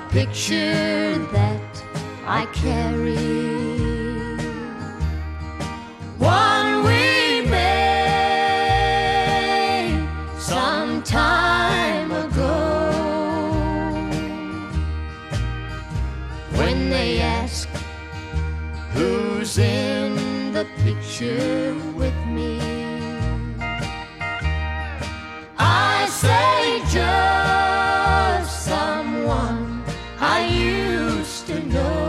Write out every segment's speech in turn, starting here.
picture that I carry. One we made some time ago. When they ask who's in the picture with me, I say just someone I used to know.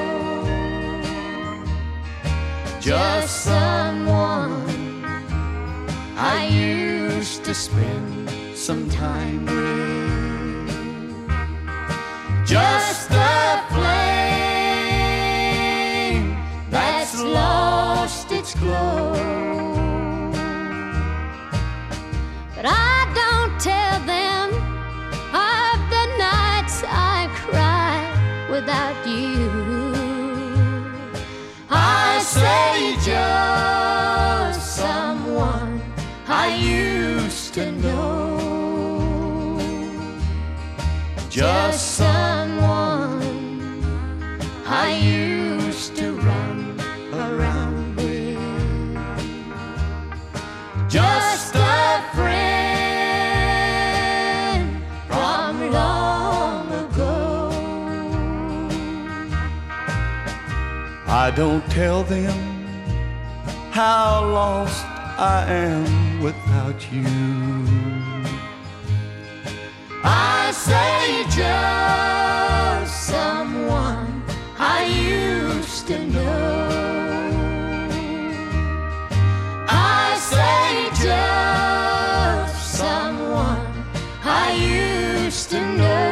Just someone I used to spend some time with. Just the flame that's lost its glow. But I don't tell them of the nights I cry without you. I say just someone I used to know. Just someone I used to run around with. Just a friend from long ago. I don't tell them how lost I am without you. I say just someone I used to know. I say just someone I used to know.